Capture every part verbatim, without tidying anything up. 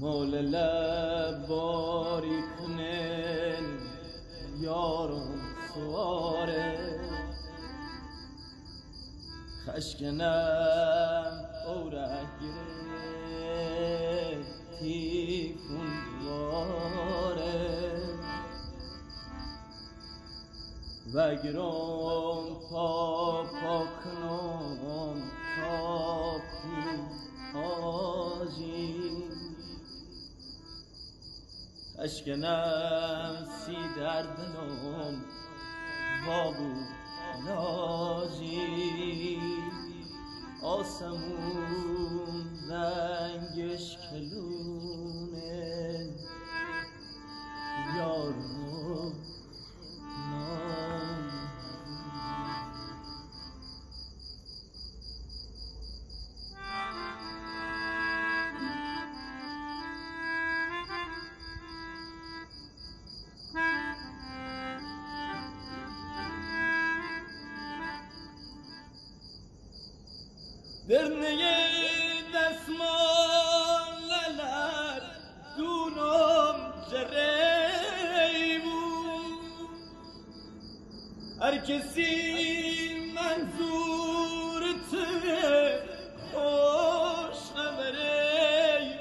مول لب باری کنن یارم سواره خشکنم اورک گرفتی کن دیواره و گرم پا پا کنم تا پی آجی خشکنم سی در دلم وابو لاجی آسمون رنگش کلونه یارو نام درنه دستمان للر دونم جریبو هر کسی منظور تو خوش نبره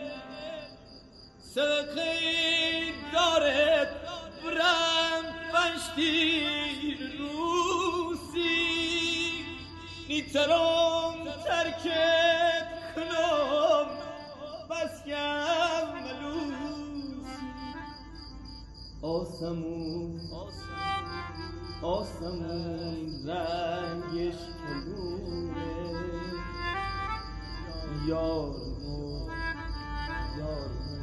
صدقه دارد برم پنجتیر روسی نیترم ترکت کنم بس کم ملوسی آسمون آسمون رنگش کلونه یارمو یارمو